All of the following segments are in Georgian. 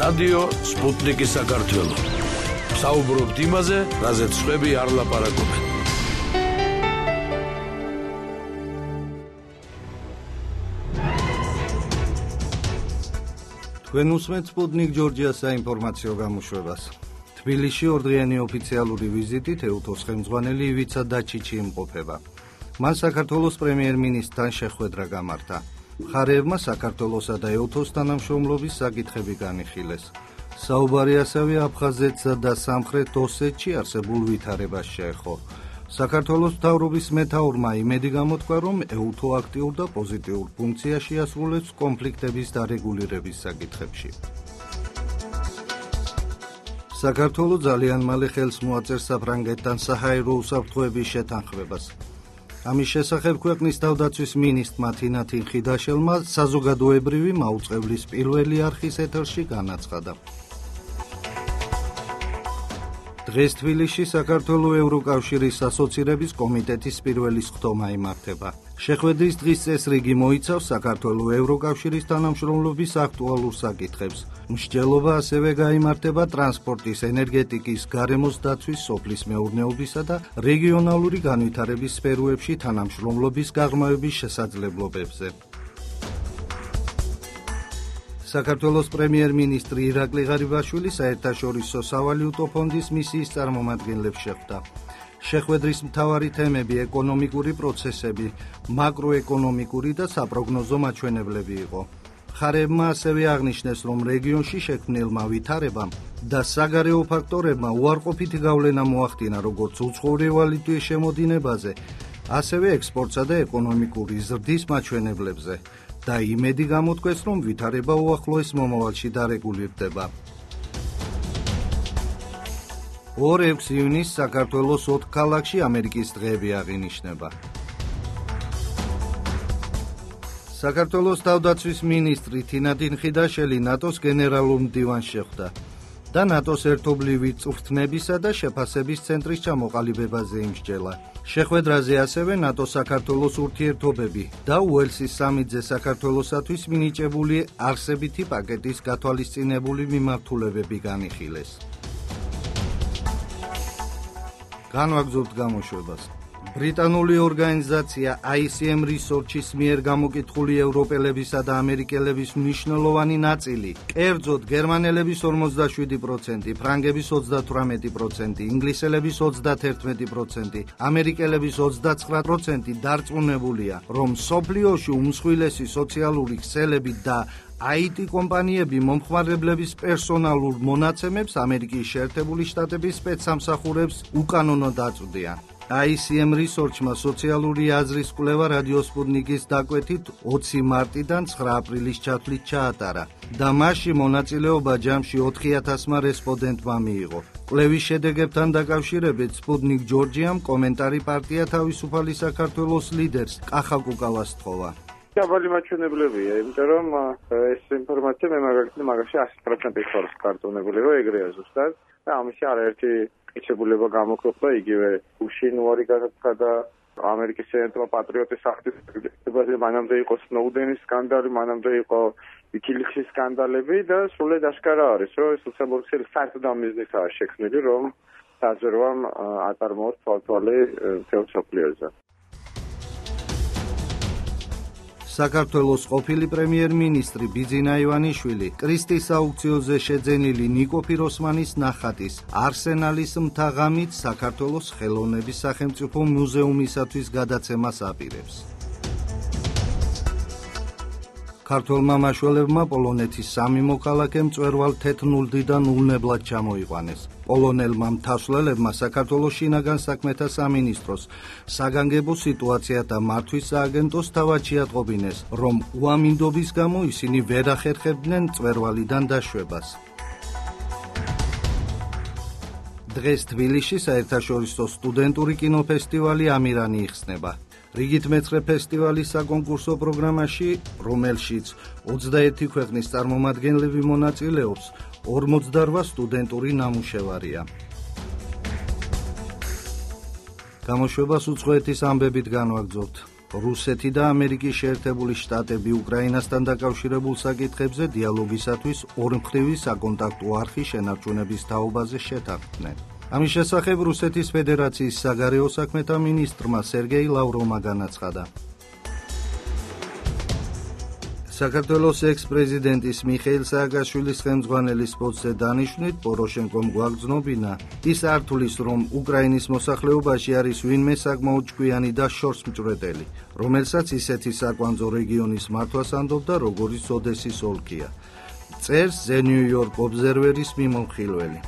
რადიო სპუტნიკი საქართველო. საუბრობთ იმაზე, რაზეც სხვები არ ლაპარაკობენ. თქვენ უსმენთ სპუტნიკ ჯორჯიას საინფორმაციო გამოშვებას. თბილისში ორდღიანი ოფიციალური ვიზიტით ეუთოს ხელმძღვანელი ივიცა დაჩიჩი იმყოფება. მან საქართველოს პრემიერ-მინისტრთან შეხვედრა გამართა. მხარეებმა საქართველოსა და ეუთოს თანამშრომლობის საკითხები განიხილეს. საუბარი ასევე აფხაზეთსა და სამხრეთ ოსეთში არსებულ ვითარებას შეეხო. საქართველოს მთავრობის მეთაურმა იმედი გამოთქვა, რომ ეუთო აქტიურ და პოზიტიურ ფუნქციას შეასრულებს კონფლიქტების დარეგულირების საკითხებში. საქართველო ძალიან მალე ხელს მოაწერს საფრანგეთთან საჰაერო უსაფრთხოების შეთანხმებას. ამის შესახებ ქვეყნის თავდაცვის მინისტრმა თინა თინხიდაშელმა საზოგადოებრივი მაუწყებლის პირველი არხის ეთერში განაცხადა. დღეს თბილისში საქართველოს ევროკავშირის ასოცირების კომიტეტის პირველი სხდომა იმართება. შეხვედრის დღის წესრიგი მოიცავს საქართველოს ევროკავშირის თანამშრომლობის აქტუალურ საკითხებს. მსჯელობა ასევე გაიმართება ტრანსპორტის, ენერგეტიკის, გარემოს დაცვის, სოფლის მეურნეობისა და რეგიონალური განვითარების სფეროებში თანამშრომლობის გაღრმავების შესაძლებლობებზე. საქართველოს პრემიერ-მინისტრი ირაკლი ღარიბაშვილი საერთაშორისო სავალუტო ფონდის მისიის წარმომადგენლებს შეხვდა. შეხვედრის მთავარი თემები ეკონომიკური პროცესები, მაკროეკონომიკური და საპროგნოზო მაჩვენებლები იყო. მხარეებმა ასევე აღნიშნეს, რომ რეგიონში შექმნილმა ვითარებამ და საგარეო ფაქტორებმა უარყოფითი გავლენა მოახდინა როგორც უცხოური ვალუტის შემოდინებაზე, ასევე ექსპორტსა და ეკონომიკური ზრდის მაჩვენებლებზე და იმედი გამოთქვეს, რომ ვითარება უახლოეს მომავალში დარეგულირდება. 2-6 ივნისს საქართველოს 4 ქალაქში ამერიკის დღეები აღინიშნება. საქართველოს თავდაცვის მინისტრი თინა თინხიდაშელი ნატოს გენერალურ მდივანს შეხვდა და ნატოს ერთობლივი წვრთნებისა და შეფასების ცენტრის ჩამოყალიბებაზე იმსჯელა. შეხვედრაზე ასევე ნატო-საქართველოს ურთიერთობები და უელსის სამიტზე საქართველოსათვის მინიჭებული არსებითი პაკეტის გათვალისწინებული მიმართულებები განიხილეს. განვაგრძობთ გამოშვებას. ბრიტანული ორგანიზაცია ICM Research-ის მიერ გამოკითხული ევროპელებისა და ამერიკელების მნიშვნელოვანი ნაწილი, კერძოდ გერმანელების 47%, ფრანგების 38%, ინგლისელების 31%, ამერიკელების 29% დარწმუნებულია, რომ მსოფლიოში უმსხვილესი სოციალური ქსელები და IT კომპანიები მომხმარებლების პერსონალურ მონაცემებს ამერიკის შეერთებული შტატების სპეცსამსახურებს უკანონოდ აწვდიან. ICM Research-მა სოციალური აზრის კვლევა რადიო სპუტნიკის დაკვეთით 20 მარტიდან 9 აპრილის ჩათვლით ჩაატარა და მასში მონაწილეობა ჯამში 4000-მა რესპონდენტმა მიიღო. კვლევის შედეგებთან დაკავშირებით სპუტნიკ ჯორჯიამ კომენტარი პარტია თავისუფალი საქართველოს ლიდერს კახა კუკალას თხოვა. დაბალი მაჩვენებლებია, იმიტომ რომ ეს ინფორმაცია მე მაგაში 100% ხარ კარტონებული, რომ ეგრეა ზუსტად და ამაში არაერთი კითხვება გამოქვეყნდა, იგივე უშინვარი განაცხადა ამერიკის სენატმა პატრიოტის აქტივისტებაზე, მანამდე იყო სნოუდენის სკანდალი, მანამდე იყო ვიკილიქსის სკანდალები და სრულად აღკარა არის, რომ ეს უსამართლო საერთოდ ამ მიზნითაა შექმნილი, რომ საზრვამ აწარმოოს თვალთვალი მთელ მსოფლიოზე. საქართველოს ყოფილი პრემიერ-მინისტრი ბიძინა ივანიშვილი კრისტის აუქციონზე შეძენილი ნიკო ფიროსმანის ნახატის არსენალის მთა-ღამით საქართველოს ხელოვნების სახელმწიფო მუზეუმისათვის გადაცემას აპირებს. ქართველმა მაშველებმა პოლონეთის 3 მოქალაქე მწვერვალ თეთნულდიდან ულნებლად ჩამოიყვანეს. პოლონელმა მთასვლებმა საქართველოს შინაგან საქმეთა სამინისტროს, საგანგებო სიტუაციათა მართვის სააგენტოს თავად შეატყობინეს, რომ უამინდობის გამო ისინი ვერ ახერხებდნენ მწვერვალიდან დაშვებას. დღეს თბილისში საერთაშორისო სტუდენტური კინოფესტივალი ამირანი იხსნება. რიგით მეცხრე ფესტივალის საკონკურსო პროგრამაში, რომელშიც 21 ქვეყნის წარმომადგენლები მონაწილეობს, 48 სტუდენტური ნამუშევარია. გამოშვებას უცხოეთის ამბებით განვაგრძობთ. რუსეთი და ამერიკის შეერთებული შტატები უკრაინასთან დაკავშირებულ საკითხებზე დიალოგისათვის ორმხრივი საკონტაქტო არხი შენარჩუნების თაობაზე შეთანხმდნენ. ამის შესახებ რუსეთის ფედერაციის საგარეო საქმეთა მინისტრმა სერგეი ლავროვმა განაცხადა. საქართველოს ექს-პრეზიდენტის მიხეილ სააკაშვილის ხელმძღვანელის პოსტზე დანიშვნით პოროშენკომ გვაგრძნობინა. ის არ თulis, რომ უკრაინის მოსახლეობაში არის ვინმე საკმაოდ ჭკვიანი და შორსმჭვრეტელი, რომელსაც ისეთი საკვანძო რეგიონის მართვას ანდობდა, როგორიც ოდესის ოლქია. წერს The New York Observer-ის მიმოხილველი.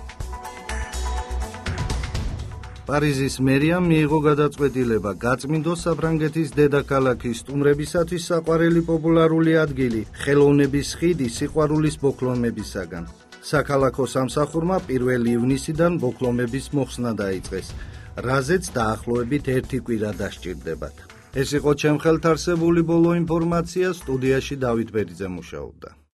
პარიზის მერიამ მიიღო გადაწყვეტილება გაწმინდოს საფრანგეთის დედაქალაქის სტუმრებისათვის საყვარელი პოპულარული ადგილი ხელოვნების ხიდი სიყვარულის ბოქლომებისაგან. საქალაქო სამსახურმა 1 ივნისიდან ბოქლომების მოხსნა დაიწყეს, რაზეც დაახლოებით 1 კვირა დასჭირდებათ. ეს იყო ჩემ ხელთ არსებული ბოლო ინფორმაცია, სტუდიაში დავით ბერიძე მუშაობდა.